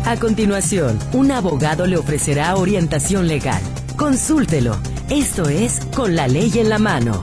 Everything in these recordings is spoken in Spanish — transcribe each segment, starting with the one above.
A continuación, un abogado le ofrecerá orientación legal. Consúltelo. Esto es Con la Ley en la Mano.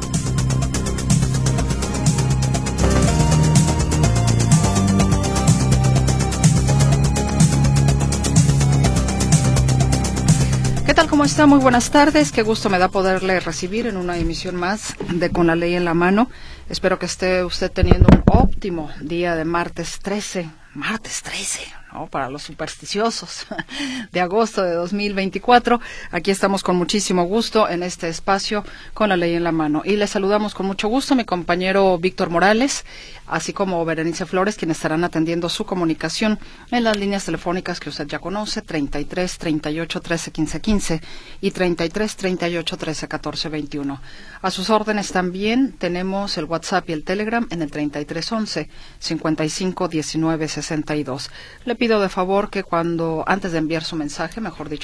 ¿Qué tal? ¿Cómo está? Muy buenas tardes. Qué gusto me da poderle recibir en una emisión más de Con la Ley en la Mano. Espero que esté usted teniendo un óptimo día de martes 13, ¿no? Para los supersticiosos, de agosto de 2024. Aquí estamos con muchísimo gusto en este espacio Con la Ley en la Mano. Y le saludamos con mucho gusto a mi compañero Víctor Morales, así como Berenice Flores, quienes estarán atendiendo su comunicación en las líneas telefónicas que usted ya conoce, 33 38 13 15 15 y 33 38 13 14 21. A sus órdenes también tenemos el WhatsApp y el Telegram en el 33 11 55 19 62. Le pido de favor que antes de enviar su mensaje,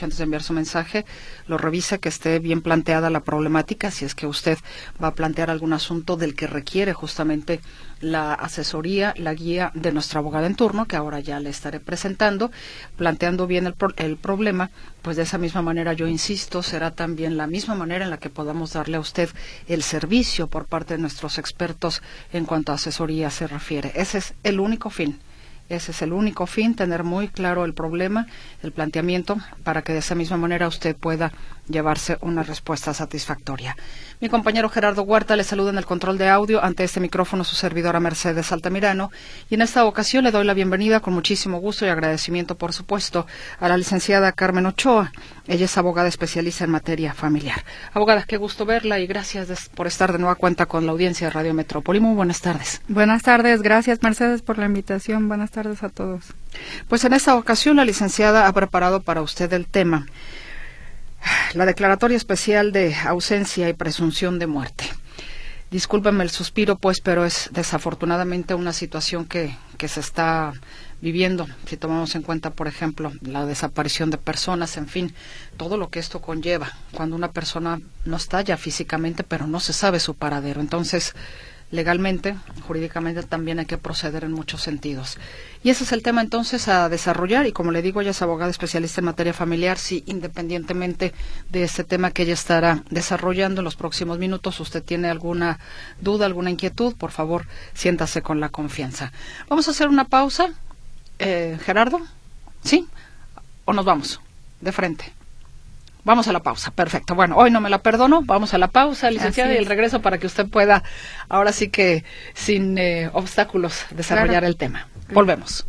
lo revise, que esté bien planteada la problemática, si es que usted va a plantear algún asunto del que requiere justamente la asesoría, la guía de nuestra abogada en turno, que ahora ya le estaré presentando, planteando bien el problema. Pues de esa misma manera, yo insisto, será también la misma manera en la que podamos darle a usted el servicio por parte de nuestros expertos en cuanto a asesoría se refiere. Ese es el único fin. Tener muy claro el problema, el planteamiento, para que de esa misma manera usted pueda llevarse una respuesta satisfactoria. Mi compañero Gerardo Huerta le saluda en el control de audio, ante este micrófono su servidora Mercedes Altamirano, y en esta ocasión le doy la bienvenida con muchísimo gusto y agradecimiento, por supuesto, a la licenciada Carmen Ochoa. Ella es abogada especialista en materia familiar. Abogada, qué gusto verla y gracias por estar de nueva cuenta con la audiencia de Radio Metrópoli. Muy buenas tardes. Buenas tardes, gracias Mercedes por la invitación. Buenas tardes a todos. Pues en esta ocasión la licenciada ha preparado para usted el tema: la declaratoria especial de ausencia y presunción de muerte. Discúlpeme el suspiro, pues, pero es desafortunadamente una situación que se está viviendo, si tomamos en cuenta, por ejemplo, la desaparición de personas, en fin, todo lo que esto conlleva, cuando una persona no está ya físicamente, pero no se sabe su paradero. Entonces, legalmente, jurídicamente, también hay que proceder en muchos sentidos. Y ese es el tema entonces a desarrollar, y como le digo, ella es abogada especialista en materia familiar. Si independientemente de este tema que ella estará desarrollando en los próximos minutos, usted tiene alguna duda, alguna inquietud, por favor, siéntase con la confianza. Vamos a hacer una pausa, Gerardo, ¿sí? ¿O nos vamos de frente? Vamos a la pausa, perfecto. Bueno, hoy no me la perdono, vamos a la pausa, licenciada, y el regreso para que usted pueda, ahora sí que sin obstáculos, desarrollar el tema. Volvemos.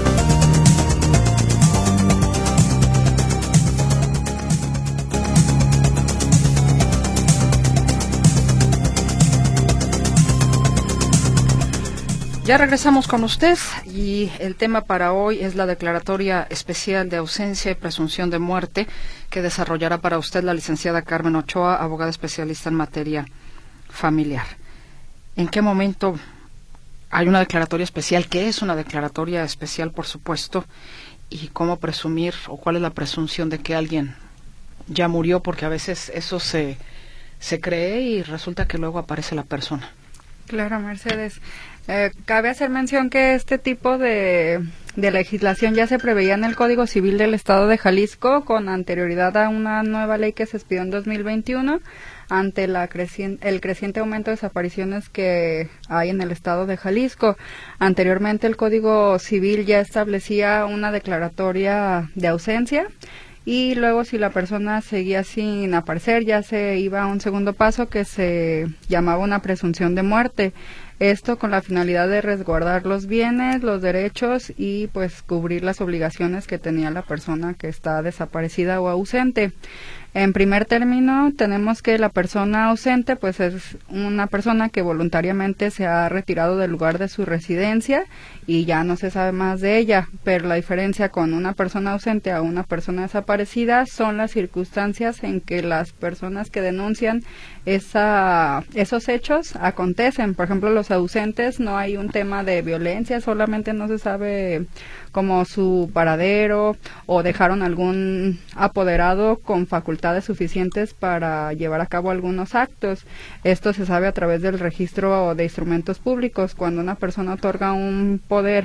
Ya regresamos con usted y el tema para hoy es la declaratoria especial de ausencia y presunción de muerte que desarrollará para usted la licenciada Carmen Ochoa, abogada especialista en materia familiar. ¿En qué momento hay una declaratoria especial? ¿Qué es una declaratoria especial, por supuesto? ¿Y cómo presumir o cuál es la presunción de que alguien ya murió? Porque a veces eso se cree y resulta que luego aparece la persona. Claro, Mercedes. Cabe hacer mención que este tipo de legislación ya se preveía en el Código Civil del Estado de Jalisco con anterioridad a una nueva ley que se expidió en 2021 ante el creciente aumento de desapariciones que hay en el Estado de Jalisco. Anteriormente el Código Civil ya establecía una declaratoria de ausencia, y luego si la persona seguía sin aparecer ya se iba a un segundo paso que se llamaba una presunción de muerte. Esto con la finalidad de resguardar los bienes, los derechos y pues cubrir las obligaciones que tenía la persona que está desaparecida o ausente. En primer término, tenemos que la persona ausente pues es una persona que voluntariamente se ha retirado del lugar de su residencia y ya no se sabe más de ella, pero la diferencia con una persona ausente a una persona desaparecida son las circunstancias en que las personas que denuncian esos hechos acontecen. Por ejemplo, los ausentes no hay un tema de violencia, solamente no se sabe como su paradero o dejaron algún apoderado con facultades suficientes para llevar a cabo algunos actos. Esto se sabe a través del registro de instrumentos públicos. Cuando una persona otorga un poder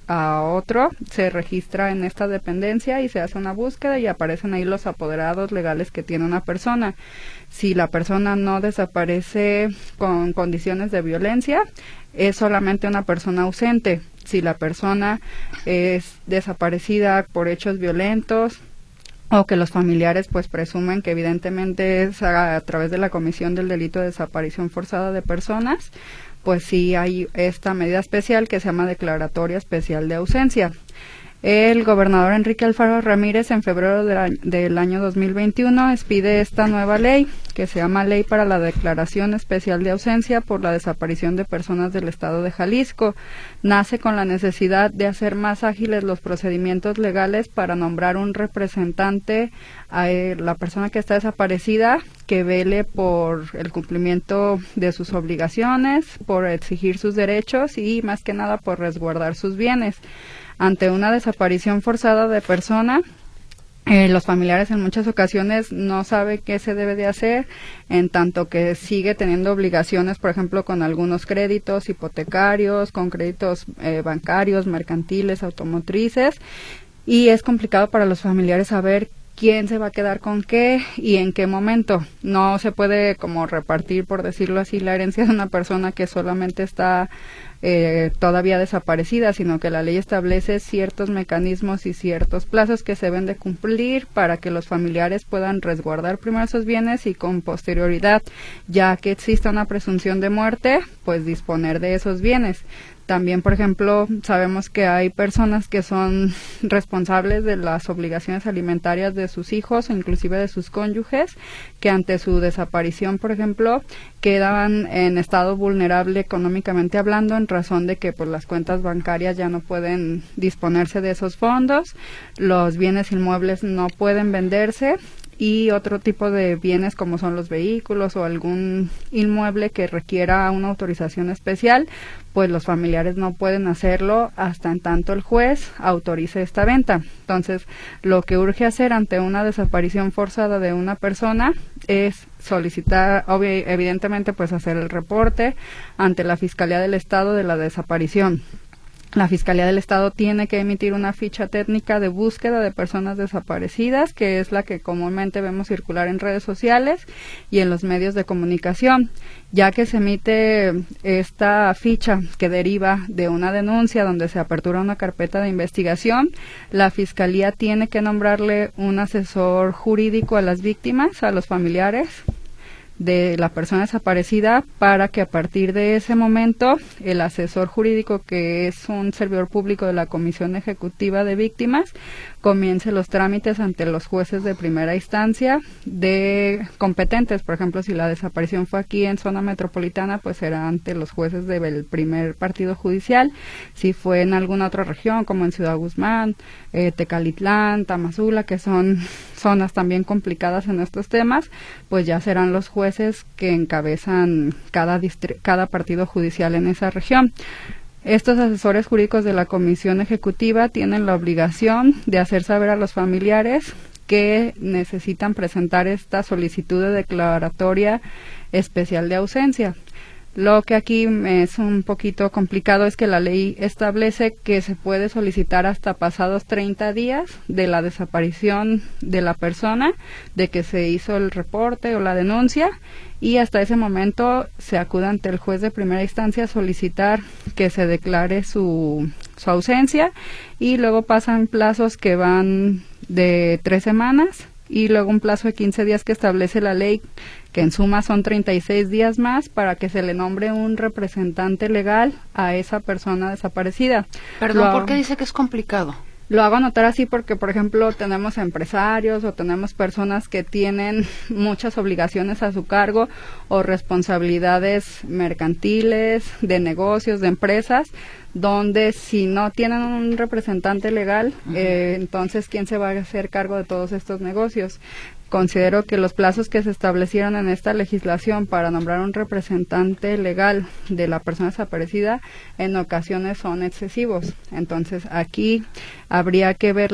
a otro, se registra en esta dependencia y se hace una búsqueda y aparecen ahí los apoderados legales que tiene una persona. Si la persona no desaparece con condiciones de violencia, es solamente una persona ausente. Si la persona es desaparecida por hechos violentos o que los familiares pues presumen que evidentemente es a través de la comisión del delito de desaparición forzada de personas, pues sí hay esta medida especial que se llama declaratoria especial de ausencia. El gobernador Enrique Alfaro Ramírez en febrero del año 2021 expide esta nueva ley que se llama Ley para la Declaración Especial de Ausencia por la Desaparición de Personas del Estado de Jalisco. Nace con la necesidad de hacer más ágiles los procedimientos legales para nombrar un representante a la persona que está desaparecida que vele por el cumplimiento de sus obligaciones, por exigir sus derechos y más que nada por resguardar sus bienes. Ante una desaparición forzada de persona, los familiares en muchas ocasiones no saben qué se debe de hacer, en tanto que sigue teniendo obligaciones, por ejemplo, con algunos créditos hipotecarios, con créditos bancarios, mercantiles, automotrices, y es complicado para los familiares saber quién se va a quedar con qué y en qué momento. No se puede como repartir, por decirlo así, la herencia de una persona que solamente está todavía desaparecida, sino que la ley establece ciertos mecanismos y ciertos plazos que se deben de cumplir para que los familiares puedan resguardar primero esos bienes y con posterioridad, ya que exista una presunción de muerte, pues disponer de esos bienes. También, por ejemplo, sabemos que hay personas que son responsables de las obligaciones alimentarias de sus hijos o inclusive de sus cónyuges, que ante su desaparición, por ejemplo, quedan en estado vulnerable económicamente hablando en razón de que pues las cuentas bancarias ya no pueden disponerse de esos fondos, los bienes inmuebles no pueden venderse y otro tipo de bienes como son los vehículos o algún inmueble que requiera una autorización especial, pues los familiares no pueden hacerlo hasta en tanto el juez autorice esta venta. Entonces, lo que urge hacer ante una desaparición forzada de una persona es solicitar, evidentemente, pues hacer el reporte ante la Fiscalía del Estado de la desaparición. La Fiscalía del Estado tiene que emitir una ficha técnica de búsqueda de personas desaparecidas, que es la que comúnmente vemos circular en redes sociales y en los medios de comunicación. Ya que se emite esta ficha que deriva de una denuncia donde se apertura una carpeta de investigación, la Fiscalía tiene que nombrarle un asesor jurídico a las víctimas, a los familiares de la persona desaparecida, para que a partir de ese momento el asesor jurídico, que es un servidor público de la Comisión Ejecutiva de Víctimas, comience los trámites ante los jueces de primera instancia de competentes. Por ejemplo, si la desaparición fue aquí en zona metropolitana, pues será ante los jueces del primer partido judicial. Si fue en alguna otra región, como en Ciudad Guzmán, Tecalitlán, Tamazula, que son zonas también complicadas en estos temas, pues ya serán los jueces que encabezan cada partido judicial en esa región. Estos asesores jurídicos de la Comisión Ejecutiva tienen la obligación de hacer saber a los familiares que necesitan presentar esta solicitud de declaratoria especial de ausencia. Lo que aquí es un poquito complicado es que la ley establece que se puede solicitar hasta pasados 30 días de la desaparición de la persona, de que se hizo el reporte o la denuncia, y hasta ese momento se acude ante el juez de primera instancia a solicitar que se declare su ausencia, y luego pasan plazos que van de 3 semanas y luego un plazo de 15 días que establece la ley, que en suma son 36 días más para que se le nombre un representante legal a esa persona desaparecida. Perdón, ¿por qué dice que es complicado? Lo hago notar así porque, por ejemplo, tenemos empresarios o tenemos personas que tienen muchas obligaciones a su cargo o responsabilidades mercantiles, de negocios, de empresas, donde si no tienen un representante legal, entonces ¿quién se va a hacer cargo de todos estos negocios? Considero que los plazos que se establecieron en esta legislación para nombrar un representante legal de la persona desaparecida en ocasiones son excesivos. Entonces aquí habría que ver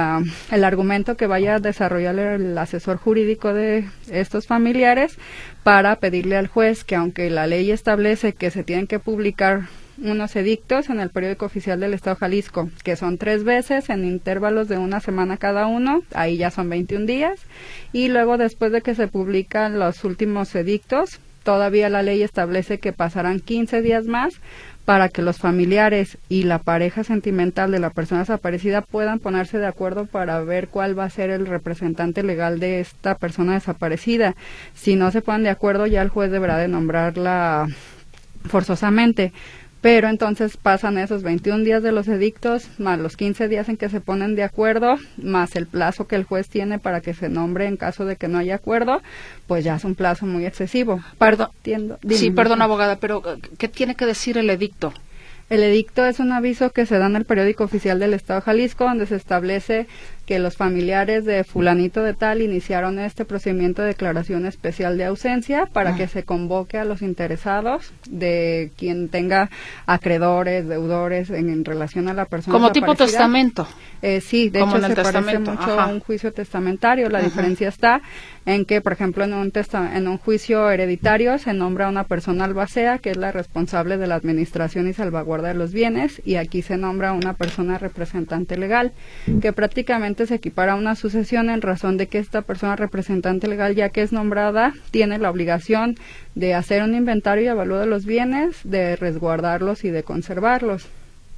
el argumento que vaya a desarrollar el asesor jurídico de estos familiares para pedirle al juez que, aunque la ley establece que se tienen que publicar unos edictos en el periódico oficial del Estado de Jalisco, que son 3 veces en intervalos de una semana cada uno, ahí ya son 21 días, y luego después de que se publican los últimos edictos, todavía la ley establece que pasarán 15 días más para que los familiares y la pareja sentimental de la persona desaparecida puedan ponerse de acuerdo para ver cuál va a ser el representante legal de esta persona desaparecida. Si no se ponen de acuerdo, ya el juez deberá de nombrarla forzosamente. Pero entonces pasan esos 21 días de los edictos, más los 15 días en que se ponen de acuerdo, más el plazo que el juez tiene para que se nombre en caso de que no haya acuerdo, pues ya es un plazo muy excesivo. Perdón, perdón, abogada, pero ¿qué tiene que decir el edicto? El edicto es un aviso que se da en el periódico oficial del Estado de Jalisco, donde se establece que los familiares de fulanito de tal iniciaron este procedimiento de declaración especial de ausencia para que se convoque a los interesados de quien tenga acreedores, deudores en relación a la persona como desaparecida. Tipo testamento. Sí, de como hecho en el se parece testamento. mucho a un juicio testamentario. La diferencia está en que, por ejemplo, en un juicio hereditario se nombra a una persona albacea que es la responsable de la administración y salvaguarda de los bienes, y aquí se nombra a una persona representante legal, que prácticamente se equipara a una sucesión en razón de que esta persona representante legal, ya que es nombrada, tiene la obligación de hacer un inventario y avalúo de los bienes, de resguardarlos y de conservarlos.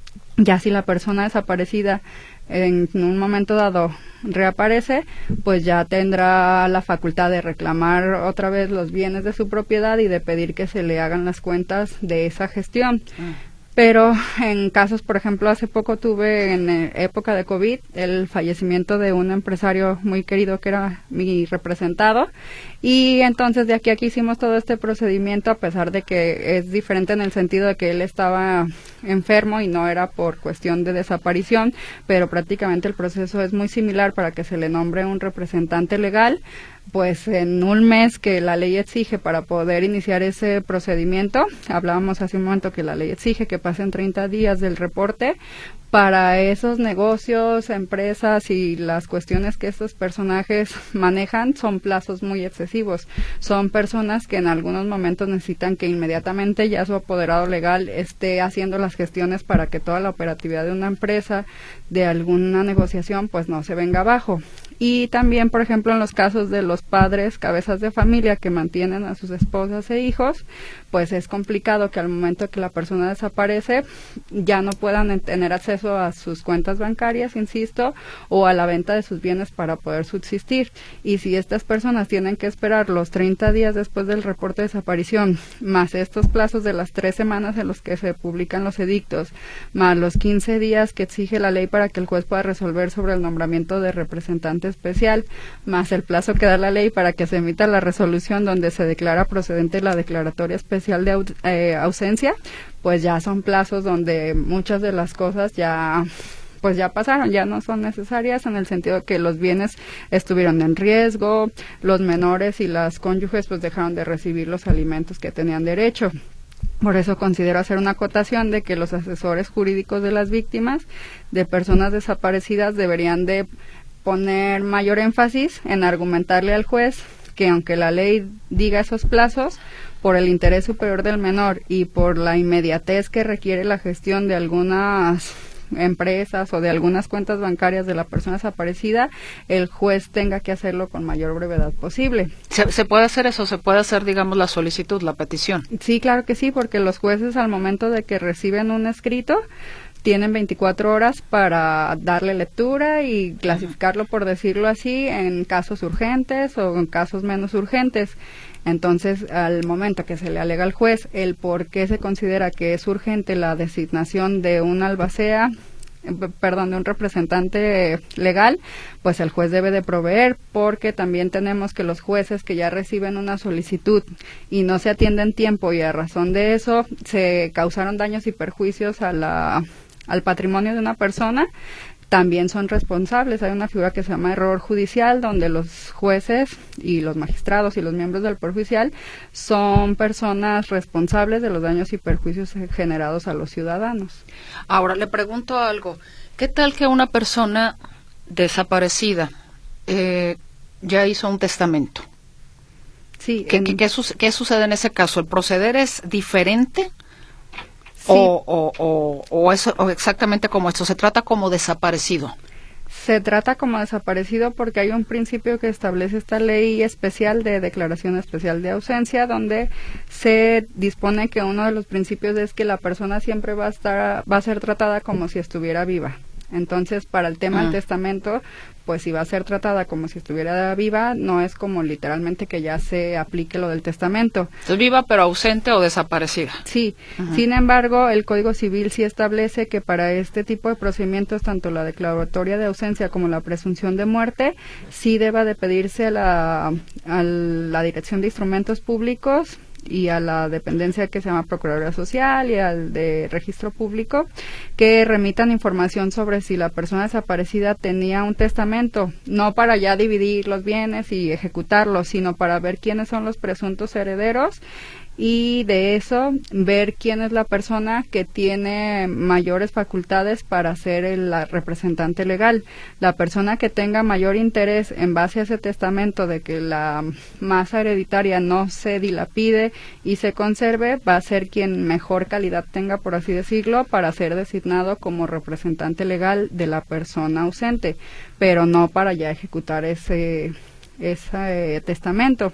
Ya si la persona desaparecida en un momento dado reaparece, pues ya tendrá la facultad de reclamar otra vez los bienes de su propiedad y de pedir que se le hagan las cuentas de esa gestión. Pero en casos, por ejemplo, hace poco tuve en época de COVID el fallecimiento de un empresario muy querido que era mi representado, y entonces de aquí a aquí hicimos todo este procedimiento, a pesar de que es diferente en el sentido de que él estaba enfermo y no era por cuestión de desaparición, pero prácticamente el proceso es muy similar para que se le nombre un representante legal. Pues en un mes que la ley exige para poder iniciar ese procedimiento, hablábamos hace un momento que la ley exige que pasen 30 días del reporte, para esos negocios, empresas y las cuestiones que estos personajes manejan son plazos muy excesivos. Son personas que en algunos momentos necesitan que inmediatamente ya su apoderado legal esté haciendo las gestiones para que toda la operatividad de una empresa, de alguna negociación, pues no se venga abajo. Y también, por ejemplo, en los casos de los padres, cabezas de familia que mantienen a sus esposas e hijos, pues es complicado que al momento que la persona desaparece ya no puedan tener acceso a sus cuentas bancarias, insisto, o a la venta de sus bienes para poder subsistir. Y si estas personas tienen que esperar los 30 días después del reporte de desaparición, más estos plazos de las 3 semanas en los que se publican los edictos, más los 15 días que exige la ley para que el juez pueda resolver sobre el nombramiento de representante especial, más el plazo que da la ley para que se emita la resolución donde se declara procedente la declaratoria especial de ausencia, pues ya son plazos donde muchas de las cosas ya pasaron, ya no son necesarias, en el sentido de que los bienes estuvieron en riesgo, los menores y las cónyuges pues dejaron de recibir los alimentos que tenían derecho. Por eso considero hacer una acotación de que los asesores jurídicos de las víctimas de personas desaparecidas deberían de poner mayor énfasis en argumentarle al juez que, aunque la ley diga esos plazos, por el interés superior del menor y por la inmediatez que requiere la gestión de algunas empresas o de algunas cuentas bancarias de la persona desaparecida, el juez tenga que hacerlo con mayor brevedad posible. ¿Se puede hacer eso? ¿Se puede hacer, digamos, la solicitud, la petición? Sí, claro que sí, porque los jueces, al momento de que reciben un escrito, tienen 24 horas para darle lectura y clasificarlo, por decirlo así, en casos urgentes o en casos menos urgentes. Entonces, al momento que se le alega al juez el por qué se considera que es urgente la designación de un albacea, de un representante legal, pues el juez debe de proveer, porque también tenemos que los jueces que ya reciben una solicitud y no se atienden en tiempo y a razón de eso se causaron daños y perjuicios al patrimonio de una persona, también son responsables. Hay una figura que se llama error judicial, donde los jueces y los magistrados y los miembros del Poder Judicial son personas responsables de los daños y perjuicios generados a los ciudadanos. Ahora, le pregunto algo. ¿Qué tal que una persona desaparecida ya hizo un testamento? Sí. ¿Qué sucede en ese caso? ¿El proceder es diferente? Sí. O exactamente como esto, se trata como desaparecido. Se trata como desaparecido porque hay un principio que establece esta ley especial de declaración especial de ausencia, donde se dispone que uno de los principios es que la persona siempre va a ser tratada como si estuviera viva. Entonces, para el tema del testamento, pues si va a ser tratada como si estuviera viva, no es como literalmente que ya se aplique lo del testamento. Es viva pero ausente o desaparecida. Sí, sin embargo, el Código Civil sí establece que para este tipo de procedimientos, tanto la declaratoria de ausencia como la presunción de muerte, sí deba de pedirse a la Dirección de Instrumentos Públicos y a la dependencia que se llama Procuraduría Social y al de Registro Público, que remitan información sobre si la persona desaparecida tenía un testamento, no para ya dividir los bienes y ejecutarlos, sino para ver quiénes son los presuntos herederos y de eso ver quién es la persona que tiene mayores facultades para ser la representante legal. La persona que tenga mayor interés en base a ese testamento de que la masa hereditaria no se dilapide y se conserve, va a ser quien mejor calidad tenga, por así decirlo, para ser designado como representante legal de la persona ausente, pero no para ya ejecutar ese testamento.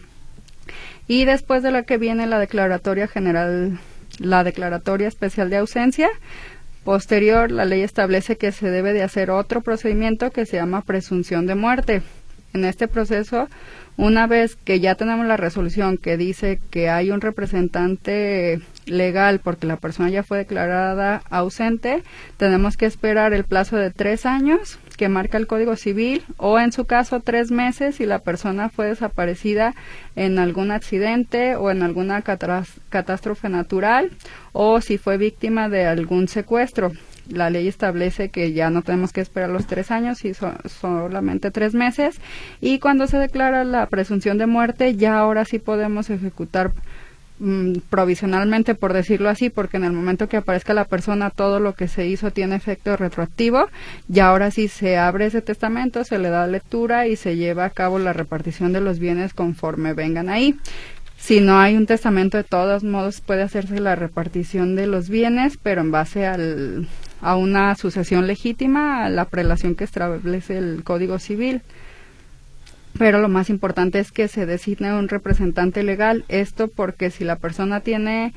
Y después de la que viene la declaratoria general, la declaratoria especial de ausencia, posterior la ley establece que se debe de hacer otro procedimiento que se llama presunción de muerte. En este proceso, una vez que ya tenemos la resolución que dice que hay un representante legal porque la persona ya fue declarada ausente, tenemos que esperar el plazo de 3 años que marca el Código Civil, o en su caso 3 meses si la persona fue desaparecida en algún accidente o en alguna catástrofe natural, o si fue víctima de algún secuestro. La ley establece que ya no tenemos que esperar los 3 años y solamente 3 meses, y cuando se declara la presunción de muerte ya ahora sí podemos ejecutar provisionalmente, por decirlo así, porque en el momento que aparezca la persona todo lo que se hizo tiene efecto retroactivo. Y ahora sí se abre ese testamento, se le da lectura y se lleva a cabo la repartición de los bienes conforme vengan ahí. Si no hay un testamento, de todos modos puede hacerse la repartición de los bienes, pero en base a una sucesión legítima, a la prelación que establece el Código Civil. Pero lo más importante es que se designe un representante legal. Esto porque si la persona tiene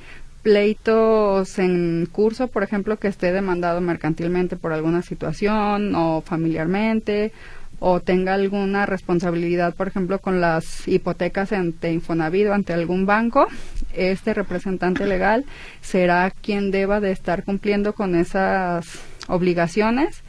pleitos en curso, por ejemplo, que esté demandado mercantilmente por alguna situación o familiarmente, o tenga alguna responsabilidad, por ejemplo, con las hipotecas ante Infonavit o ante algún banco, este representante legal será quien deba de estar cumpliendo con esas obligaciones.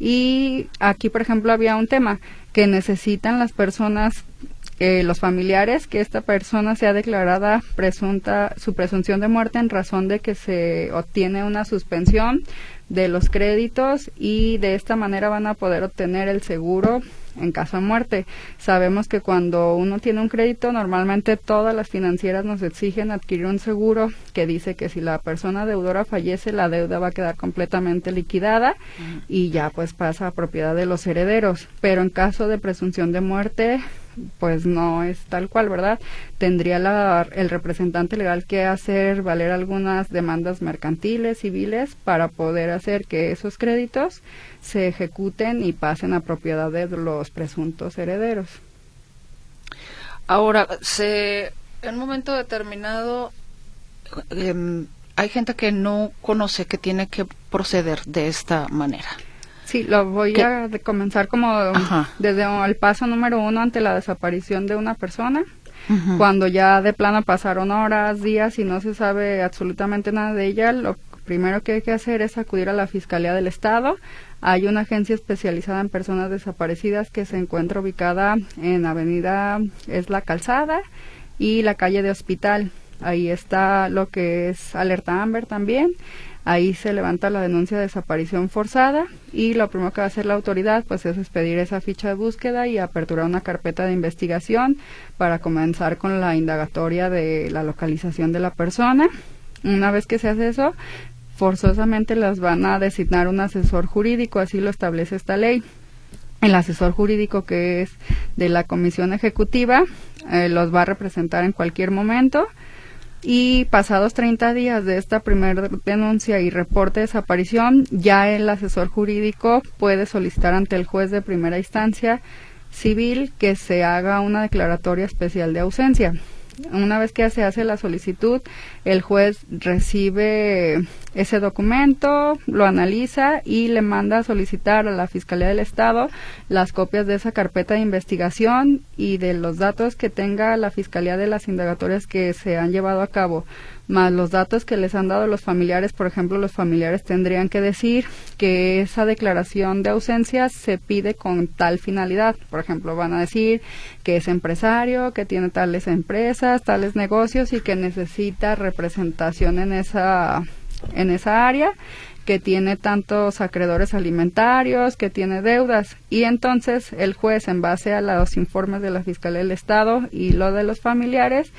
Y aquí, por ejemplo, había un tema que necesitan las personas, los familiares, que esta persona sea declarada su presunción de muerte en razón de que se obtiene una suspensión de los créditos, y de esta manera van a poder obtener el seguro en caso de muerte. Sabemos que cuando uno tiene un crédito, normalmente todas las financieras nos exigen adquirir un seguro que dice que si la persona deudora fallece, la deuda va a quedar completamente liquidada y ya pues pasa a propiedad de los herederos. Pero en caso de presunción de muerte, pues no es tal cual, ¿verdad? Tendría el representante legal que hacer valer algunas demandas mercantiles, civiles, para poder hacer que esos créditos se ejecuten y pasen a propiedad de los presuntos herederos. Ahora, en un momento determinado, hay gente que no conoce que tiene que proceder de esta manera. Sí, lo voy a comenzar como desde el paso número 1 ante la desaparición de una persona. Cuando ya de plano pasaron horas, días y no se sabe absolutamente nada de ella, lo primero que hay que hacer es acudir a la Fiscalía del Estado. Hay una agencia especializada en personas desaparecidas que se encuentra ubicada en Avenida La Calzada y la calle de Hospital. Ahí está lo que es Alerta Amber también. Ahí se levanta la denuncia de desaparición forzada y lo primero que va a hacer la autoridad pues es expedir esa ficha de búsqueda y aperturar una carpeta de investigación para comenzar con la indagatoria de la localización de la persona. Una vez que se hace eso, forzosamente las van a designar un asesor jurídico, así lo establece esta ley. El asesor jurídico, que es de la Comisión Ejecutiva, los va a representar en cualquier momento. y pasados 30 días de esta primera denuncia y reporte de desaparición, ya el asesor jurídico puede solicitar ante el juez de primera instancia civil que se haga una declaratoria especial de ausencia. Una vez que se hace la solicitud, el juez recibe ese documento, lo analiza y le manda a solicitar a la Fiscalía del Estado las copias de esa carpeta de investigación y de los datos que tenga la Fiscalía de las indagatorias que se han llevado a cabo, más los datos que les han dado los familiares. Por ejemplo, los familiares tendrían que decir que esa declaración de ausencia se pide con tal finalidad. Por ejemplo, van a decir que es empresario, que tiene tales empresas, tales negocios y que necesita representación en esa área, que tiene tantos acreedores alimentarios, que tiene deudas, y entonces el juez, en base a los informes de la Fiscalía del Estado y lo de los familiares,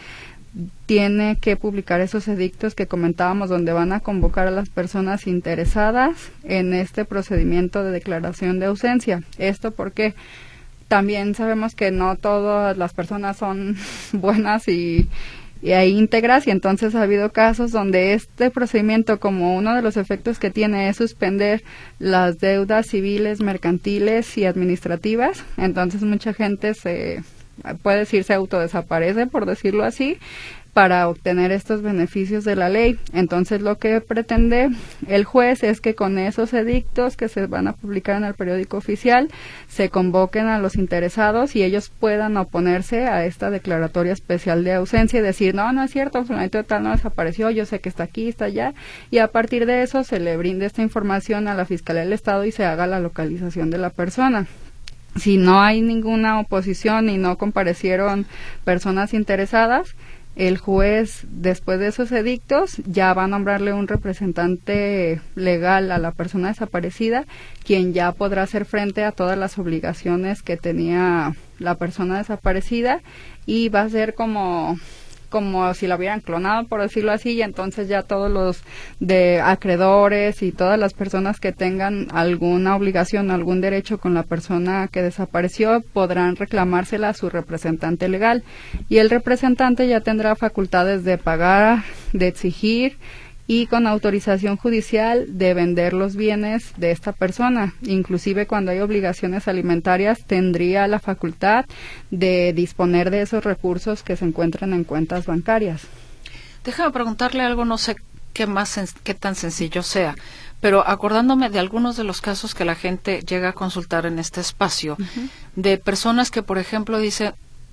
tiene que publicar esos edictos que comentábamos, donde van a convocar a las personas interesadas en este procedimiento de declaración de ausencia. Esto porque también sabemos que no todas las personas son buenas y íntegras, y entonces ha habido casos donde este procedimiento, como uno de los efectos que tiene es suspender las deudas civiles, mercantiles y administrativas, entonces mucha gente se autodesaparece, por decirlo así, para obtener estos beneficios de la ley. Entonces lo que pretende el juez es que con esos edictos que se van a publicar en el periódico oficial se convoquen a los interesados y ellos puedan oponerse a esta declaratoria especial de ausencia y decir, no es cierto, fulanito de tal no desapareció, yo sé que está aquí, está allá, y a partir de eso se le brinde esta información a la Fiscalía del Estado y se haga la localización de la persona. Si no hay ninguna oposición y no comparecieron personas interesadas, el juez, después de esos edictos, ya va a nombrarle un representante legal a la persona desaparecida, quien ya podrá hacer frente a todas las obligaciones que tenía la persona desaparecida, y va a ser como si la hubieran clonado, por decirlo así, y entonces ya todos los de acreedores y todas las personas que tengan alguna obligación, algún derecho con la persona que desapareció, podrán reclamársela a su representante legal, y el representante ya tendrá facultades de pagar, de exigir y con autorización judicial de vender los bienes de esta persona. Inclusive cuando hay obligaciones alimentarias tendría la facultad de disponer de esos recursos que se encuentran en cuentas bancarias. Déjame preguntarle algo, no sé qué tan sencillo sea, pero acordándome de algunos de los casos que la gente llega a consultar en este espacio, de personas que, por ejemplo, dicen,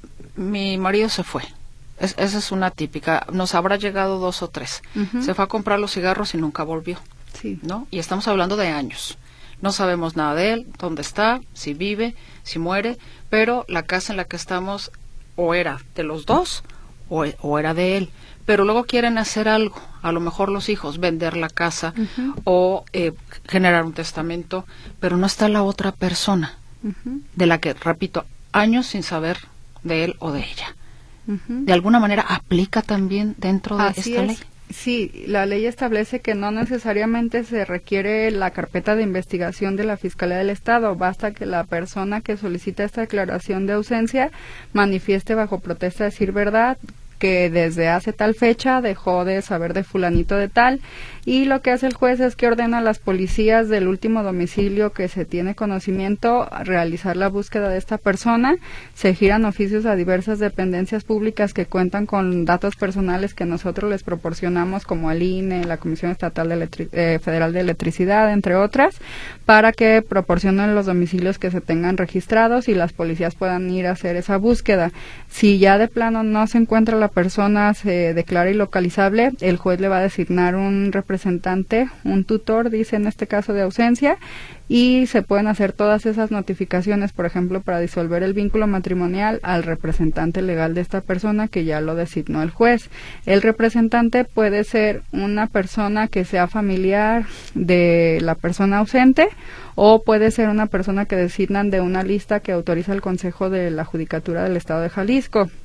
mi marido se fue. Esa es una típica. Nos habrá llegado 2 o 3. Se fue a comprar los cigarros y nunca volvió. Sí. ¿No? Y estamos hablando de años. No sabemos nada de él, dónde está, si vive, si muere, pero la casa en la que estamos o era de los dos o era de él. Pero luego quieren hacer algo, a lo mejor los hijos, vender la casa o generar un testamento, pero no está la otra persona, de la que, repito, años sin saber de él o de ella. ¿De alguna manera aplica también dentro de esta ley? Sí, la ley establece que no necesariamente se requiere la carpeta de investigación de la Fiscalía del Estado, basta que la persona que solicita esta declaración de ausencia manifieste bajo protesta de decir verdad que desde hace tal fecha dejó de saber de fulanito de tal, y lo que hace el juez es que ordena a las policías del último domicilio que se tiene conocimiento a realizar la búsqueda de esta persona. Se giran oficios a diversas dependencias públicas que cuentan con datos personales que nosotros les proporcionamos, como el INE, la Comisión Estatal Federal de Electricidad, entre otras, para que proporcionen los domicilios que se tengan registrados y las policías puedan ir a hacer esa búsqueda. Si ya de plano no se encuentra la persona, se declara ilocalizable, el juez le va a designar un representante, un tutor, dice en este caso de ausencia, y se pueden hacer todas esas notificaciones, por ejemplo, para disolver el vínculo matrimonial al representante legal de esta persona que ya lo designó el juez. El representante puede ser una persona que sea familiar de la persona ausente, o puede ser una persona que designan de una lista que autoriza el Consejo de la Judicatura del Estado de Jalisco.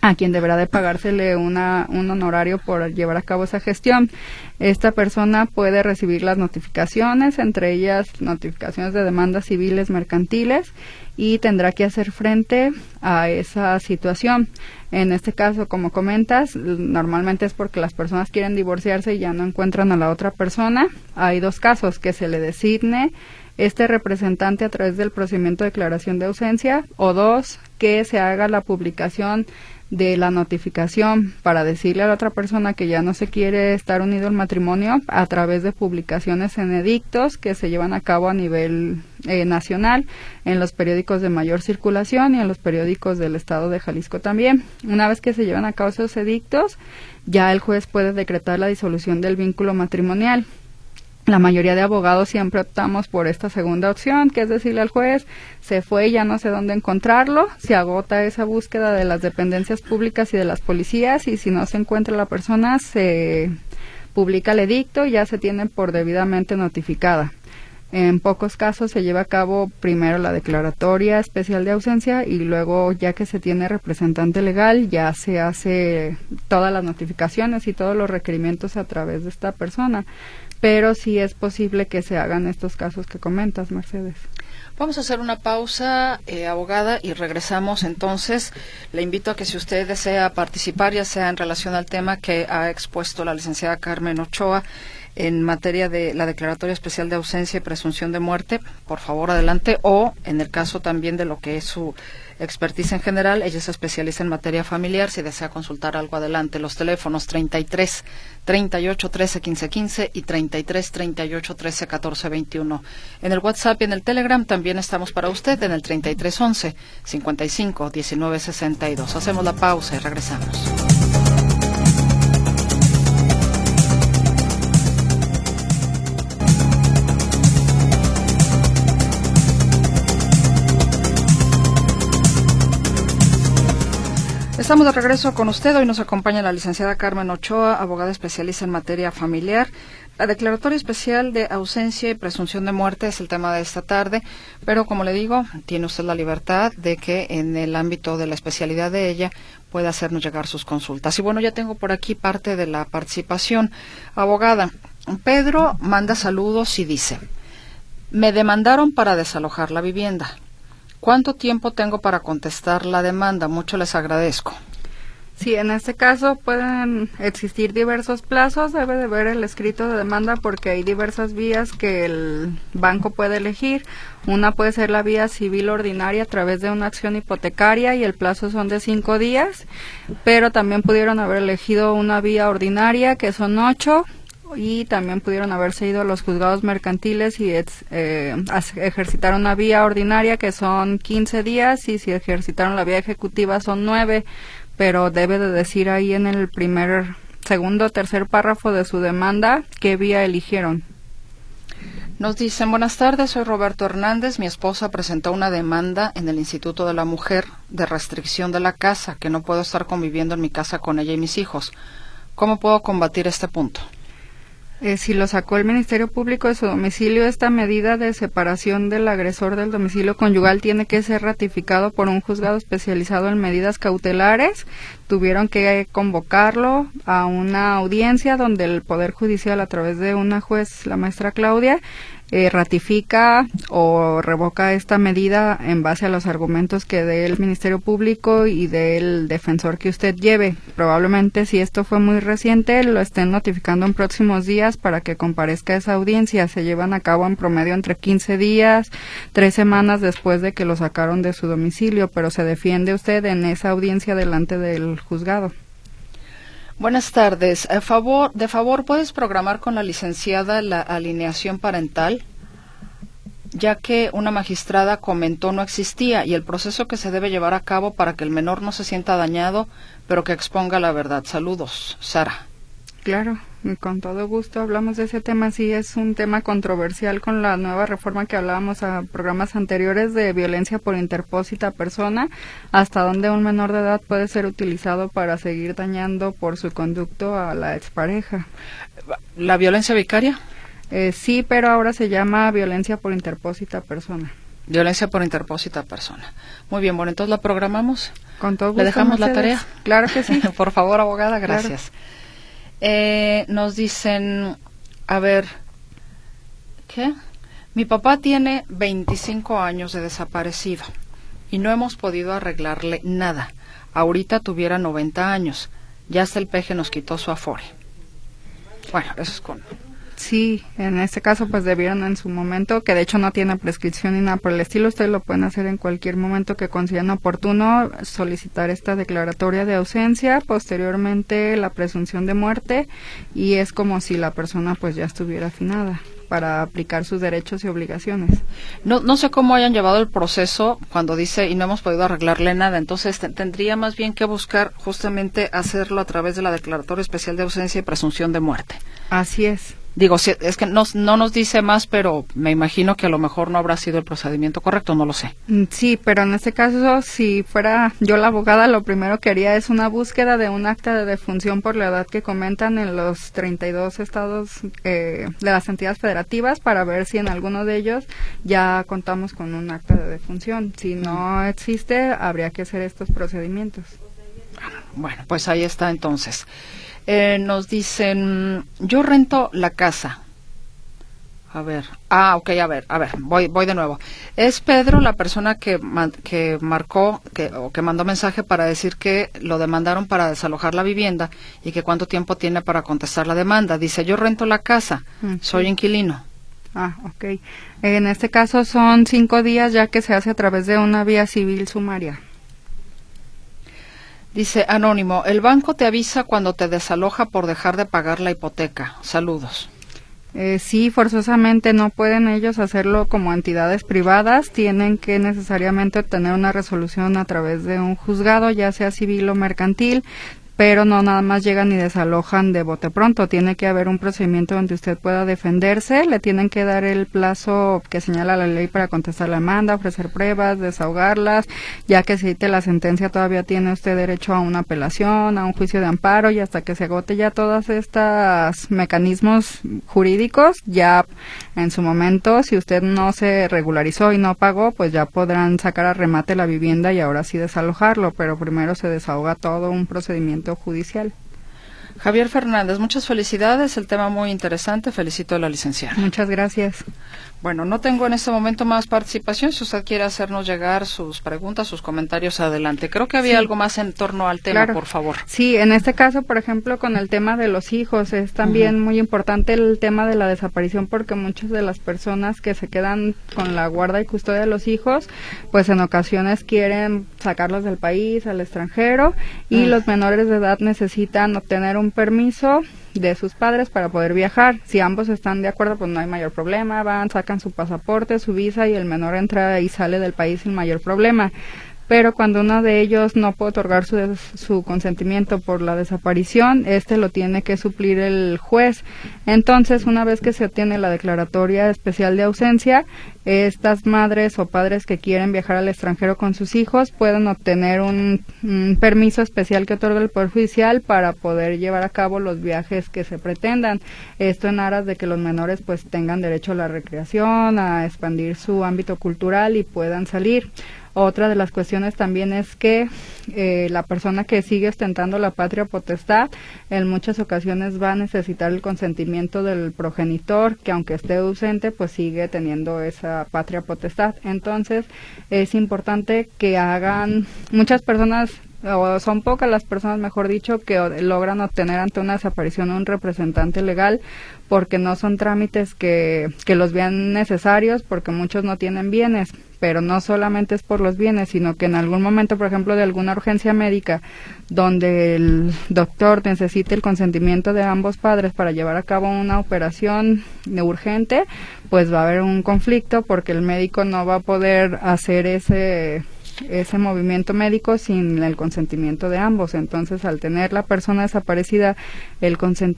a quien deberá de pagársele un honorario por llevar a cabo esa gestión. Esta persona puede recibir las notificaciones, entre ellas notificaciones de demandas civiles mercantiles, y tendrá que hacer frente a esa situación. En este caso, como comentas, normalmente es porque las personas quieren divorciarse y ya no encuentran a la otra persona. Hay dos casos: que se le designe este representante a través del procedimiento de declaración de ausencia, o dos, que se haga la publicación de la notificación para decirle a la otra persona que ya no se quiere estar unido al matrimonio a través de publicaciones en edictos que se llevan a cabo a nivel nacional, en los periódicos de mayor circulación y en los periódicos del estado de Jalisco también. Una vez que se llevan a cabo esos edictos, ya el juez puede decretar la disolución del vínculo matrimonial. La mayoría de abogados siempre optamos por esta segunda opción, que es decirle al juez: se fue, ya no sé dónde encontrarlo, se agota esa búsqueda de las dependencias públicas y de las policías, y si no se encuentra la persona, se publica el edicto y ya se tiene por debidamente notificada. En pocos casos se lleva a cabo primero la declaratoria especial de ausencia y luego, ya que se tiene representante legal, ya se hace todas las notificaciones y todos los requerimientos a través de esta persona. Pero sí es posible que se hagan estos casos que comentas, Mercedes. Vamos a hacer una pausa, abogada, y regresamos entonces. Le invito a que, si usted desea participar, ya sea en relación al tema que ha expuesto la licenciada Carmen Ochoa en materia de la declaratoria especial de ausencia y presunción de muerte, por favor adelante, o en el caso también de lo que es su expertise en general, ella se especializa en materia familiar, si desea consultar algo adelante. Los teléfonos 33 38 13 15 15 y 33 38 13 14 21. En el WhatsApp y en el Telegram también estamos para usted en el 33 11 55 19 62. Hacemos la pausa y regresamos. Estamos de regreso con usted. Hoy nos acompaña la licenciada Carmen Ochoa, abogada especialista en materia familiar. La declaratoria especial de ausencia y presunción de muerte es el tema de esta tarde, pero como le digo, tiene usted la libertad de que en el ámbito de la especialidad de ella pueda hacernos llegar sus consultas. Y bueno, ya tengo por aquí parte de la participación. Abogada, Pedro manda saludos y dice: me demandaron para desalojar la vivienda. ¿Cuánto tiempo tengo para contestar la demanda? Mucho les agradezco. Sí, en este caso pueden existir diversos plazos. Debe de ver el escrito de demanda porque hay diversas vías que el banco puede elegir. Una puede ser la vía civil ordinaria a través de una acción hipotecaria y el plazo son de 5 días, pero también pudieron haber elegido una vía ordinaria que son 8, y también pudieron haberse ido a los juzgados mercantiles y ejercitar una vía ordinaria que son 15 días, y si ejercitaron la vía ejecutiva son 9, pero debe de decir ahí en el segundo o tercer párrafo de su demanda qué vía eligieron. Nos dicen: buenas tardes, soy Roberto Hernández. Mi esposa presentó una demanda en el Instituto de la Mujer de restricción de la casa, que no puedo estar conviviendo en mi casa con ella y mis hijos. ¿Cómo puedo combatir este punto? Si lo sacó el Ministerio Público de su domicilio, esta medida de separación del agresor del domicilio conyugal tiene que ser ratificado por un juzgado especializado en medidas cautelares. Tuvieron que convocarlo a una audiencia donde el Poder Judicial, a través de una juez, la maestra Claudia, ratifica o revoca esta medida en base a los argumentos que dé el Ministerio Público y del defensor que usted lleve. Probablemente, si esto fue muy reciente, lo estén notificando en próximos días para que comparezca a esa audiencia. Se llevan a cabo en promedio entre 15 días, 3 semanas después de que lo sacaron de su domicilio, pero se defiende usted en esa audiencia delante del juzgado. Buenas tardes. De favor, ¿puedes programar con la licenciada la alineación parental? Ya que una magistrada comentó no existía, y el proceso que se debe llevar a cabo para que el menor no se sienta dañado, pero que exponga la verdad. Saludos, Sara. Claro, con todo gusto hablamos de ese tema. Sí, es un tema controversial con la nueva reforma que hablábamos a programas anteriores de violencia por interpósita persona, hasta donde un menor de edad puede ser utilizado para seguir dañando por su conducto a la expareja. ¿La violencia vicaria? Sí, pero ahora se llama violencia por interpósita persona. Violencia por interpósita persona. Muy bien, bueno, entonces la programamos. Con todo gusto, ¿Le dejamos Mercedes? la tarea? Claro que sí. Por favor, abogada, gracias. Nos dicen, a ver, ¿qué? Mi papá tiene 25 años de desaparecido y no hemos podido arreglarle nada. Ahorita tuviera 90 años. Ya hasta el peje nos quitó su afore. Bueno, eso es con... Sí, en este caso pues debieron en su momento, que de hecho no tiene prescripción ni nada por el estilo, ustedes lo pueden hacer en cualquier momento que consideren oportuno, solicitar esta declaratoria de ausencia, posteriormente la presunción de muerte, y es como si la persona pues ya estuviera afinada para aplicar sus derechos y obligaciones. No sé cómo hayan llevado el proceso cuando dice y no hemos podido arreglarle nada, entonces tendría más bien que buscar justamente hacerlo a través de la declaratoria especial de ausencia y presunción de muerte. Así es. Digo, es que no nos dice más, pero me imagino que a lo mejor no habrá sido el procedimiento correcto, no lo sé. Sí, pero en este caso, si fuera yo la abogada, lo primero que haría es una búsqueda de un acta de defunción por la edad que comentan en los 32 estados de las entidades federativas para ver si en alguno de ellos ya contamos con un acta de defunción. Si no existe, habría que hacer estos procedimientos. Bueno, pues ahí está entonces. Nos dicen, yo rento la casa. A ver, ok, a ver, voy de nuevo. Es Pedro la persona que marcó o que mandó mensaje para decir que lo demandaron para desalojar la vivienda y que cuánto tiempo tiene para contestar la demanda. Dice, yo rento la casa, soy inquilino. Ok. En este caso son 5 días ya que se hace a través de una vía civil sumaria. Dice Anónimo, el banco te avisa cuando te desaloja por dejar de pagar la hipoteca. Saludos. Sí, forzosamente no pueden ellos hacerlo como entidades privadas, tienen que necesariamente obtener una resolución a través de un juzgado, ya sea civil o mercantil, pero no nada más llegan y desalojan de bote pronto, tiene que haber un procedimiento donde usted pueda defenderse, le tienen que dar el plazo que señala la ley para contestar la demanda, ofrecer pruebas, desahogarlas, ya que si dicte la sentencia todavía tiene usted derecho a una apelación, a un juicio de amparo, y hasta que se agote ya todos estos mecanismos jurídicos, ya en su momento, si usted no se regularizó y no pagó, pues ya podrán sacar a remate la vivienda y ahora sí desalojarlo, pero primero se desahoga todo un procedimiento judicial. Javier Fernández, muchas felicidades, el tema muy interesante, felicito a la licenciada. Muchas gracias. Bueno, no tengo en este momento más participación, si usted quiere hacernos llegar sus preguntas, sus comentarios, adelante. Creo que había algo más en torno al tema, claro. Por favor. Sí, en este caso, por ejemplo, con el tema de los hijos, es también muy importante el tema de la desaparición porque muchas de las personas que se quedan con la guarda y custodia de los hijos, pues en ocasiones quieren sacarlos del país, al extranjero, y los menores de edad necesitan obtener un permiso de sus padres para poder viajar. Si ambos están de acuerdo, pues no hay mayor problema, van, sacan su pasaporte, su visa y el menor entra y sale del país sin mayor problema. Pero cuando uno de ellos no puede otorgar su consentimiento por la desaparición, lo tiene que suplir el juez. Entonces, una vez que se obtiene la declaratoria especial de ausencia, estas madres o padres que quieren viajar al extranjero con sus hijos pueden obtener un permiso especial que otorga el Poder Judicial para poder llevar a cabo los viajes que se pretendan. Esto en aras de que los menores pues tengan derecho a la recreación, a expandir su ámbito cultural y puedan salir. Otra de las cuestiones también es que la persona que sigue ostentando la patria potestad en muchas ocasiones va a necesitar el consentimiento del progenitor, que aunque esté ausente, pues sigue teniendo esa patria potestad. Entonces, es importante que hagan muchas personas, o son pocas las personas, mejor dicho, que logran obtener ante una desaparición un representante legal, porque no son trámites que los vean necesarios, porque muchos no tienen bienes, pero no solamente es por los bienes, sino que en algún momento, por ejemplo, de alguna urgencia médica, donde el doctor necesite el consentimiento de ambos padres para llevar a cabo una operación urgente, pues va a haber un conflicto, porque el médico no va a poder hacer ese movimiento médico sin el consentimiento de ambos. Entonces, al tener la persona desaparecida el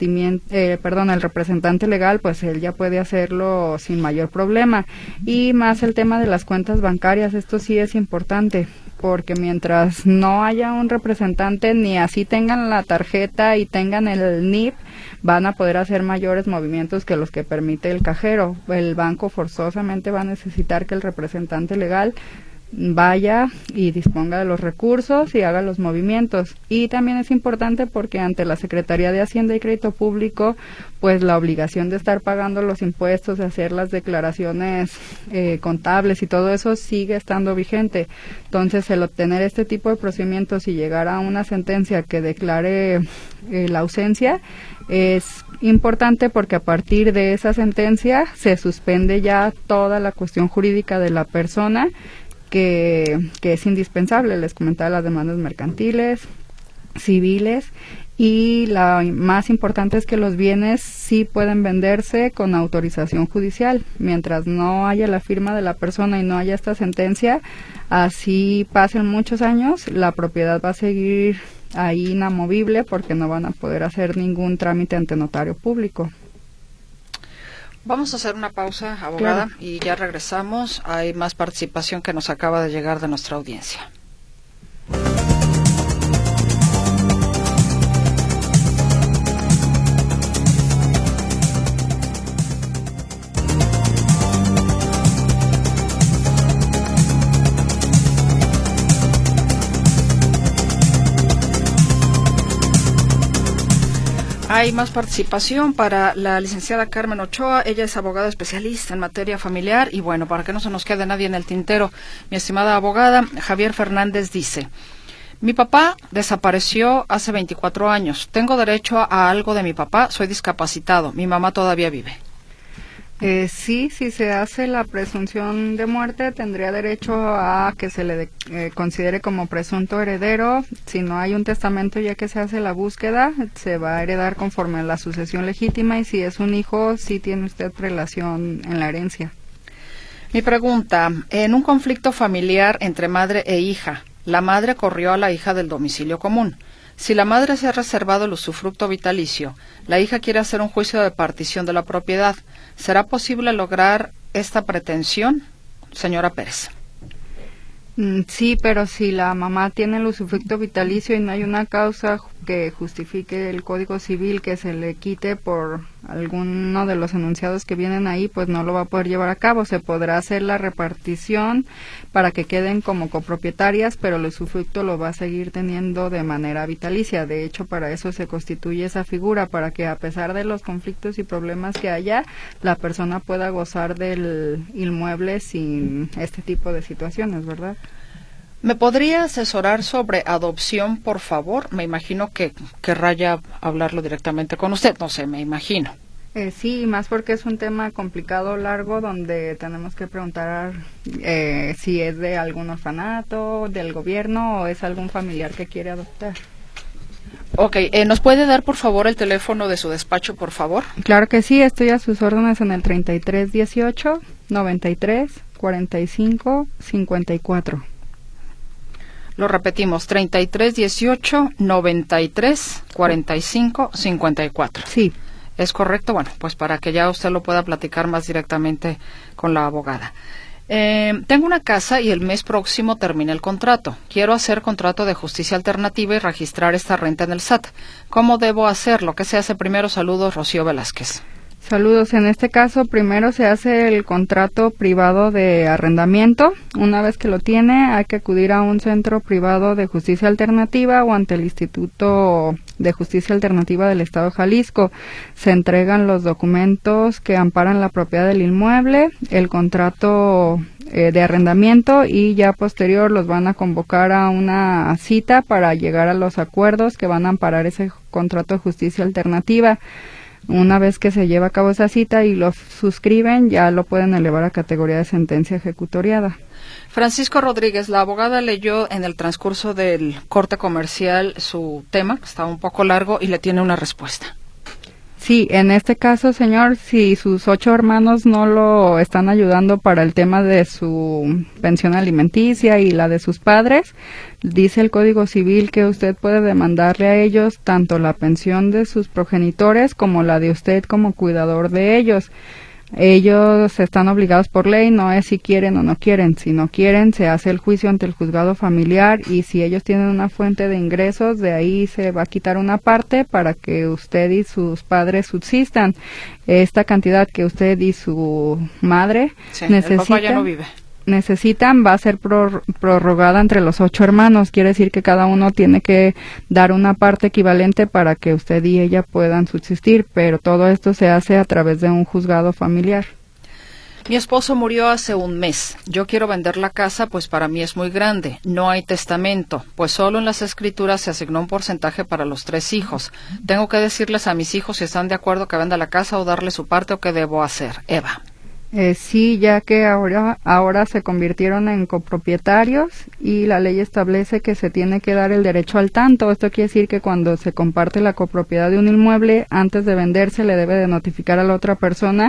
representante legal, pues él ya puede hacerlo sin mayor problema. Y más el tema de las cuentas bancarias, esto sí es importante, porque mientras no haya un representante, ni así tengan la tarjeta y tengan el NIP, van a poder hacer mayores movimientos que los que permite el cajero. El banco forzosamente va a necesitar que el representante legal vaya y disponga de los recursos y haga los movimientos. Y también es importante porque ante la Secretaría de Hacienda y Crédito Público, pues la obligación de estar pagando los impuestos, de hacer las declaraciones contables y todo eso sigue estando vigente. Entonces, el obtener este tipo de procedimientos y llegar a una sentencia que declare la ausencia es importante, porque a partir de esa sentencia se suspende ya toda la cuestión jurídica de la persona, que es indispensable. Les comentaba las demandas mercantiles, civiles, y la más importante es que los bienes sí pueden venderse con autorización judicial. Mientras no haya la firma de la persona y no haya esta sentencia, así pasen muchos años, la propiedad va a seguir ahí inamovible, porque no van a poder hacer ningún trámite ante notario público. Vamos a hacer una pausa, abogada, claro, y ya regresamos. Hay más participación que nos acaba de llegar de nuestra audiencia. Hay más participación para la licenciada Carmen Ochoa. Ella es abogada especialista en materia familiar. Y bueno, para que no se nos quede nadie en el tintero, mi estimada abogada, Javier Fernández dice: mi papá desapareció hace 24 años. Tengo derecho a algo de mi papá. Soy discapacitado. Mi mamá todavía vive. Sí, si se hace la presunción de muerte, tendría derecho a que se le considere como presunto heredero. Si no hay un testamento, ya que se hace la búsqueda, se va a heredar conforme a la sucesión legítima, y si es un hijo, sí tiene usted prelación en la herencia. Mi pregunta: en un conflicto familiar entre madre e hija, la madre corrió a la hija del domicilio común. Si la madre se ha reservado el usufructo vitalicio, la hija quiere hacer un juicio de partición de la propiedad. ¿Será posible lograr esta pretensión, señora Pérez? Sí, pero si la mamá tiene el usufructo vitalicio y no hay una causa que justifique el Código Civil que se le quite por alguno de los enunciados que vienen ahí, pues no lo va a poder llevar a cabo. Se podrá hacer la repartición para que queden como copropietarias, pero el usufructo lo va a seguir teniendo de manera vitalicia. De hecho, para eso se constituye esa figura, para que a pesar de los conflictos y problemas que haya, la persona pueda gozar del inmueble sin este tipo de situaciones, ¿verdad? ¿Me podría asesorar sobre adopción, por favor? Me imagino que querrá ya hablarlo directamente con usted, no sé, me imagino. Sí, más porque es un tema complicado, largo, donde tenemos que preguntar si es de algún orfanato, del gobierno, o es algún familiar que quiere adoptar. Ok, ¿nos puede dar, por favor, el teléfono de su despacho, por favor? Claro que sí, estoy a sus órdenes en el 3318 93 45 54. Lo repetimos, 3318 93 45 54. Sí. ¿Es correcto? Bueno, pues para que ya usted lo pueda platicar más directamente con la abogada. Tengo una casa y el mes próximo termina el contrato. Quiero hacer contrato de justicia alternativa y registrar esta renta en el SAT. ¿Cómo debo hacerlo? ¿Qué se hace primero? Saludos, Rocío Velázquez. Saludos. En este caso, primero se hace el contrato privado de arrendamiento. Una vez que lo tiene, hay que acudir a un centro privado de justicia alternativa o ante el Instituto de Justicia Alternativa del Estado de Jalisco. Se entregan los documentos que amparan la propiedad del inmueble, el contrato de arrendamiento, y ya posterior los van a convocar a una cita para llegar a los acuerdos que van a amparar ese contrato de justicia alternativa. Una vez que se lleva a cabo esa cita y lo suscriben, ya lo pueden elevar a categoría de sentencia ejecutoriada. Francisco Rodríguez, la abogada leyó en el transcurso del corte comercial su tema, que está un poco largo, y le tiene una respuesta. Sí, en este caso, señor, si sus 8 hermanos no lo están ayudando para el tema de su pensión alimenticia y la de sus padres, dice el Código Civil que usted puede demandarle a ellos tanto la pensión de sus progenitores como la de usted como cuidador de ellos. Ellos están obligados por ley, no es si quieren o no quieren. Si no quieren, se hace el juicio ante el juzgado familiar y si ellos tienen una fuente de ingresos, de ahí se va a quitar una parte para que usted y sus padres subsistan. Esta cantidad que usted y su madre necesitan va a ser prorrogada entre los 8 hermanos. Quiere decir que cada uno tiene que dar una parte equivalente para que usted y ella puedan subsistir, pero todo esto se hace a través de un juzgado familiar. Mi esposo murió hace un mes. Yo quiero vender la casa, pues para mí es muy grande. No hay testamento, pues solo en las escrituras se asignó un porcentaje para los 3 hijos. Tengo que decirles a mis hijos si están de acuerdo que venda la casa o darle su parte o qué debo hacer. Eva. Sí, ya que ahora se convirtieron en copropietarios y la ley establece que se tiene que dar el derecho al tanto. Esto quiere decir que cuando se comparte la copropiedad de un inmueble, antes de venderse le debe de notificar a la otra persona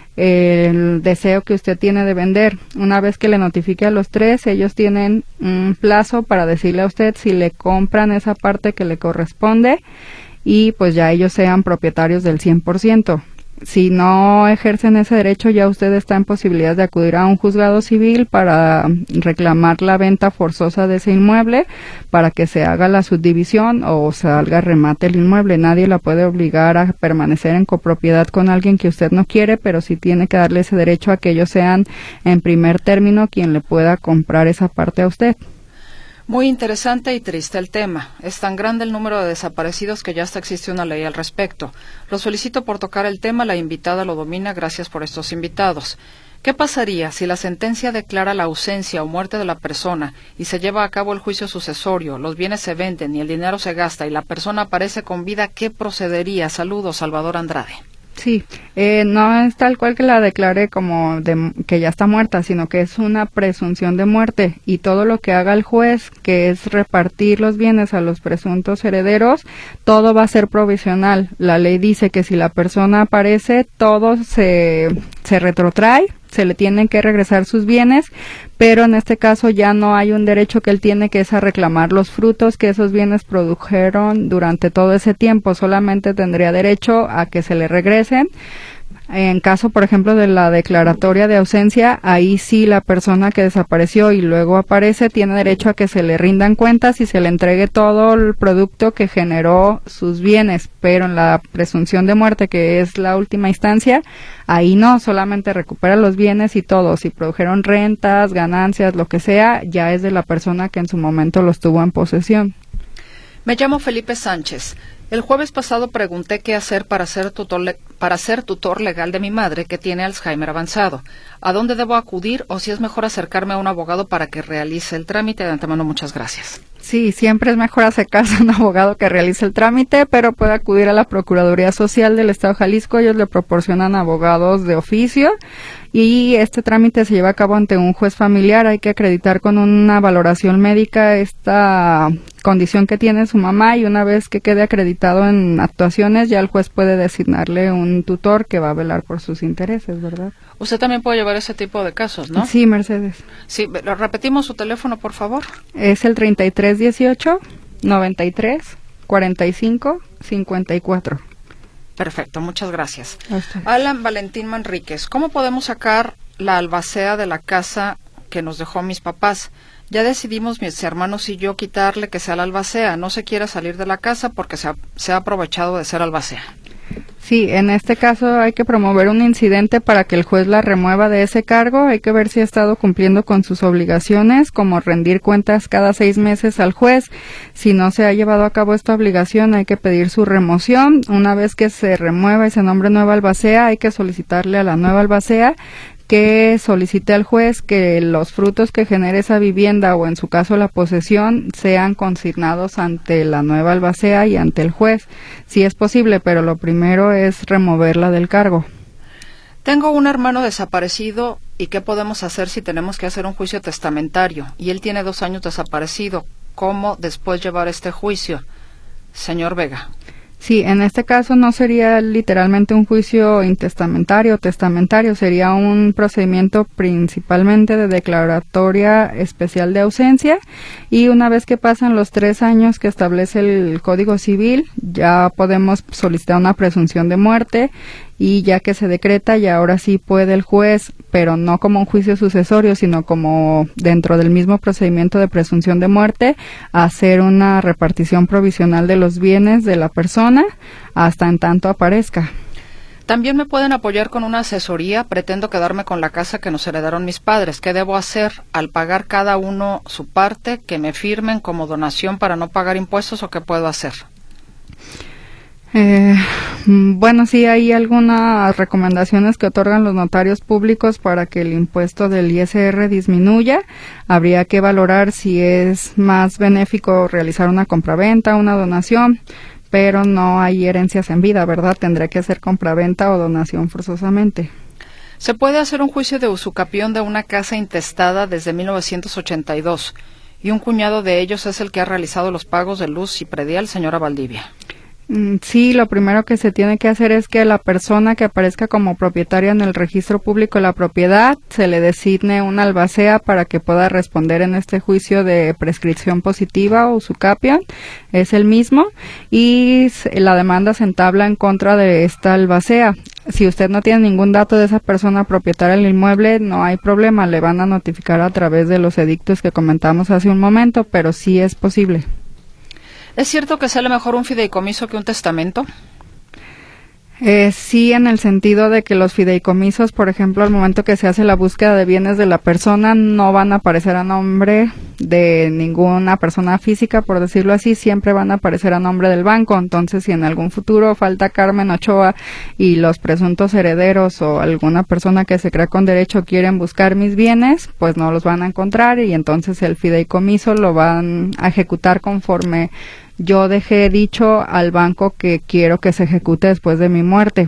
el deseo que usted tiene de vender. Una vez que le notifique a los 3, ellos tienen un plazo para decirle a usted si le compran esa parte que le corresponde y pues ya ellos sean propietarios del 100%. Si no ejercen ese derecho, ya usted está en posibilidad de acudir a un juzgado civil para reclamar la venta forzosa de ese inmueble, para que se haga la subdivisión o salga remate el inmueble. Nadie la puede obligar a permanecer en copropiedad con alguien que usted no quiere, pero sí tiene que darle ese derecho a que ellos sean en primer término quien le pueda comprar esa parte a usted. Muy interesante y triste el tema. Es tan grande el número de desaparecidos que ya hasta existe una ley al respecto. Los felicito por tocar el tema, la invitada lo domina, gracias por estos invitados. ¿Qué pasaría si la sentencia declara la ausencia o muerte de la persona y se lleva a cabo el juicio sucesorio, los bienes se venden y el dinero se gasta y la persona aparece con vida? ¿Qué procedería? Saludos, Salvador Andrade. Sí, no es tal cual que la declare como que ya está muerta, sino que es una presunción de muerte y todo lo que haga el juez, que es repartir los bienes a los presuntos herederos, todo va a ser provisional. La ley dice que si la persona aparece, todo se retrotrae, se le tienen que regresar sus bienes, pero en este caso ya no hay un derecho que él tiene, que es a reclamar los frutos que esos bienes produjeron durante todo ese tiempo. Solamente tendría derecho a que se le regresen. En caso, por ejemplo, de la declaratoria de ausencia, ahí sí la persona que desapareció y luego aparece tiene derecho a que se le rindan cuentas y se le entregue todo el producto que generó sus bienes, pero en la presunción de muerte, que es la última instancia, ahí no, solamente recupera los bienes y todo. Si produjeron rentas, ganancias, lo que sea, ya es de la persona que en su momento los tuvo en posesión. Me llamo Felipe Sánchez. El jueves pasado pregunté qué hacer para ser tutor legal de mi madre, que tiene Alzheimer avanzado. ¿A dónde debo acudir o si es mejor acercarme a un abogado para que realice el trámite? De antemano, muchas gracias. Sí, siempre es mejor acercarse a un abogado que realice el trámite, pero puede acudir a la Procuraduría Social del Estado de Jalisco. Ellos le proporcionan abogados de oficio y este trámite se lleva a cabo ante un juez familiar. Hay que acreditar con una valoración médica esta condición que tiene su mamá y una vez que quede acreditado en actuaciones, ya el juez puede designarle un tutor que va a velar por sus intereses, ¿verdad? Usted también puede llevar ese tipo de casos, ¿no? Sí, Mercedes. Sí, repetimos su teléfono, por favor. Es el 3318-93-45-54. Perfecto, muchas gracias. Alan Valentín Manríquez, ¿cómo podemos sacar la albacea de la casa que nos dejó mis papás? Ya decidimos mis hermanos y yo quitarle que sea la albacea. No se quiere salir de la casa porque se ha aprovechado de ser albacea. Sí, en este caso hay que promover un incidente para que el juez la remueva de ese cargo. Hay que ver si ha estado cumpliendo con sus obligaciones, como rendir cuentas cada 6 meses al juez. Si no se ha llevado a cabo esta obligación, hay que pedir su remoción. Una vez que se remueva y se nombre nueva albacea, hay que solicitarle a la nueva albacea que solicite al juez que los frutos que genere esa vivienda o en su caso la posesión sean consignados ante la nueva albacea y ante el juez, si es posible, pero lo primero es removerla del cargo. Tengo un hermano desaparecido y ¿qué podemos hacer si tenemos que hacer un juicio testamentario? Y él tiene 2 años desaparecido. ¿Cómo después llevar este juicio? Señor Vega. Sí, en este caso no sería literalmente un juicio intestamentario o testamentario, sería un procedimiento principalmente de declaratoria especial de ausencia y una vez que pasan los 3 años que establece el Código Civil, ya podemos solicitar una presunción de muerte y ya que se decreta, y ahora sí puede el juez, pero no como un juicio sucesorio, sino como dentro del mismo procedimiento de presunción de muerte, hacer una repartición provisional de los bienes de la persona hasta en tanto aparezca. También me pueden apoyar con una asesoría. Pretendo quedarme con la casa que nos heredaron mis padres. ¿Qué debo hacer al pagar cada uno su parte? ¿Que me firmen como donación para no pagar impuestos o qué puedo hacer? Bueno, sí hay algunas recomendaciones que otorgan los notarios públicos para que el impuesto del ISR disminuya. Habría que valorar si es más benéfico realizar una compraventa, una donación, pero no hay herencias en vida, ¿verdad? Tendría que ser compraventa o donación forzosamente. ¿Se puede hacer un juicio de usucapión de una casa intestada desde 1982 y un cuñado de ellos es el que ha realizado los pagos de luz y predial, señora Valdivia? Sí, lo primero que se tiene que hacer es que a la persona que aparezca como propietaria en el registro público de la propiedad se le designe un albacea para que pueda responder en este juicio de prescripción positiva o usucapión, es el mismo, y la demanda se entabla en contra de esta albacea. Si usted no tiene ningún dato de esa persona propietaria del inmueble, no hay problema, le van a notificar a través de los edictos que comentamos hace un momento, pero sí es posible. ¿Es cierto que sale mejor un fideicomiso que un testamento? Sí, en el sentido de que los fideicomisos, por ejemplo, al momento que se hace la búsqueda de bienes de la persona, no van a aparecer a nombre de ninguna persona física, por decirlo así, siempre van a aparecer a nombre del banco. Entonces, si en algún futuro falta Carmen Ochoa y los presuntos herederos o alguna persona que se crea con derecho quieren buscar mis bienes, pues no los van a encontrar y entonces el fideicomiso lo van a ejecutar conforme yo dejé dicho al banco que quiero que se ejecute después de mi muerte.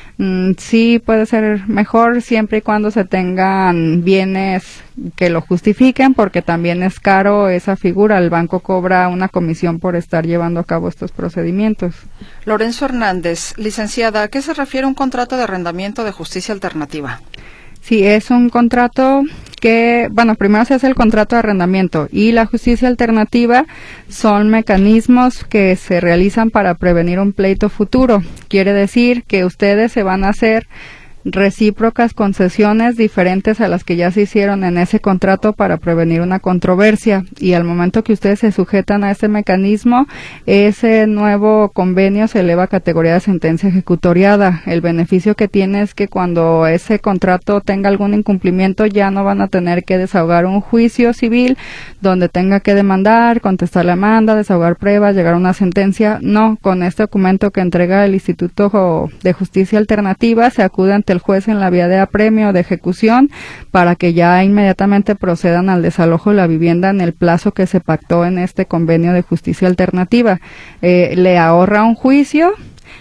Sí puede ser mejor siempre y cuando se tengan bienes que lo justifiquen, porque también es caro esa figura. El banco cobra una comisión por estar llevando a cabo estos procedimientos. Lorenzo Hernández, licenciada, ¿a qué se refiere un contrato de arrendamiento de justicia alternativa? Sí, es un contrato que, bueno, primero se hace el contrato de arrendamiento y la justicia alternativa son mecanismos que se realizan para prevenir un pleito futuro. Quiere decir que ustedes se van a hacer recíprocas concesiones diferentes a las que ya se hicieron en ese contrato para prevenir una controversia, y al momento que ustedes se sujetan a ese mecanismo, ese nuevo convenio se eleva a categoría de sentencia ejecutoriada. El beneficio que tiene es que cuando ese contrato tenga algún incumplimiento ya no van a tener que desahogar un juicio civil donde tenga que demandar, contestar la demanda, desahogar pruebas, llegar a una sentencia. No, con este documento que entrega el Instituto de Justicia Alternativa se acude ante el juez en la vía de apremio o de ejecución para que ya inmediatamente procedan al desalojo de la vivienda en el plazo que se pactó en este convenio de justicia alternativa. Le ahorra un juicio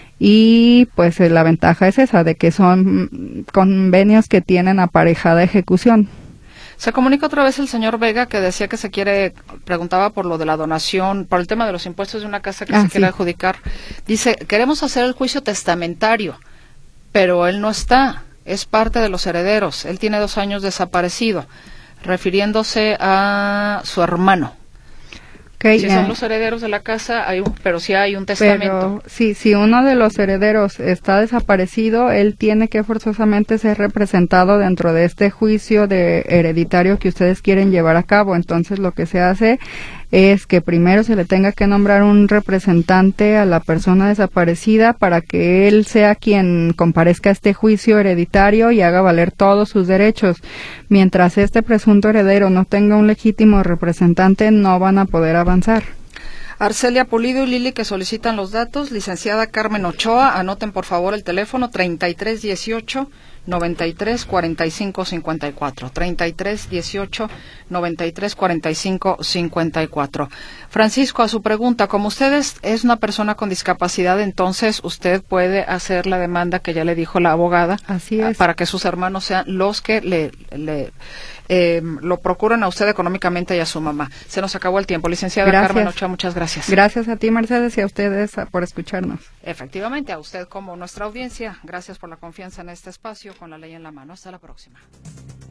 y pues la ventaja es esa, de que son convenios que tienen aparejada ejecución. Se comunica otra vez el señor Vega, que decía que preguntaba por lo de la donación, por el tema de los impuestos de una casa que se quiere adjudicar. Dice, queremos hacer el juicio testamentario, pero él no está, es parte de los herederos. Él tiene 2 años desaparecido, refiriéndose a su hermano. Okay, si son los herederos de la casa, pero sí hay un testamento. Pero si uno de los herederos está desaparecido, él tiene que forzosamente ser representado dentro de este juicio de hereditario que ustedes quieren llevar a cabo. Entonces lo que se hace es que primero se le tenga que nombrar un representante a la persona desaparecida para que él sea quien comparezca a este juicio hereditario y haga valer todos sus derechos. Mientras este presunto heredero no tenga un legítimo representante, no van a poder avanzar. Arcelia Pulido y Lili, que solicitan los datos. Licenciada Carmen Ochoa, anoten por favor el teléfono 3318 93 45 54, 33 18 93 45 54. Francisco, a su pregunta, como usted es una persona con discapacidad, entonces usted puede hacer la demanda que ya le dijo la abogada. Así es. Para que sus hermanos sean los que lo procuren a usted económicamente y a su mamá. Se nos acabó el tiempo. Licenciada Carmen Ochoa, muchas gracias. Gracias a ti, Mercedes, y a ustedes por escucharnos. Efectivamente, a usted como nuestra audiencia, gracias por la confianza en este espacio con la ley en la mano. Hasta la próxima.